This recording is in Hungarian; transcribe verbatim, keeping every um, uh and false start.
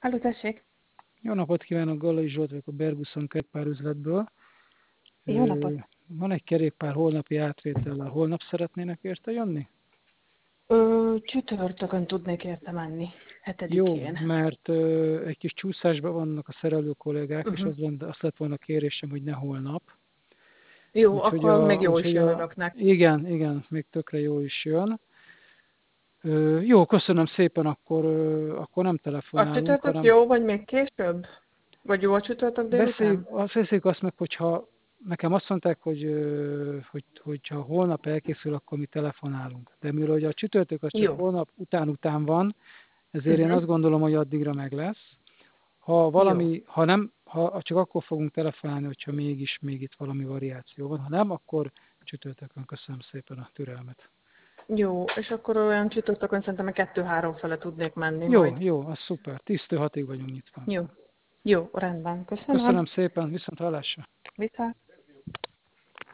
Halló, tessék! Jó napot kívánok, Gallai Zsolt vagyok a Berguson kerékpárüzletből. Jó napot! Van egy kerékpár holnapi átvétellel. Holnap szeretnének érte jönni? Ö, csütörtökön tudnék érte menni, Jó, hetedikén. mert ö, egy kis csúszásban vannak a szerelő kollégák, és Uh-huh. az, lenne, azt lett volna kérésem, hogy ne holnap. Jó, Úgyhogy akkor még a, jó is úgyhogy jön a, önöknek. igen, igen, még tökre jó is jön. Ö, jó, köszönöm szépen, akkor, ö, akkor nem A telefonálunk, csütörtök hanem jó, vagy még később? Vagy jó a csütörtök beszéljük, délután? azt beszéljük azt meg, hogyha nekem azt mondták, hogy, ö, hogy hogyha holnap elkészül, akkor mi telefonálunk. De mivel hogy a csütörtök az csak Jó. holnap után-után van, ezért én Uh-huh. azt gondolom, hogy addigra meg lesz. Ha Jó. valami, ha nem, ha csak akkor fogunk telefonálni, hogyha mégis még itt valami variáció van. Ha nem, akkor csütörtökön. Köszönöm szépen a türelmet. Jó, és akkor olyan csütörtökön szerintem kettő-három fele tudnék menni Jó, majd. jó, az szuper. tíztől hatig vagyunk nyitva. Jó. Jó, rendben. Köszönöm Köszönöm. szépen, viszont hallásra. Viszont.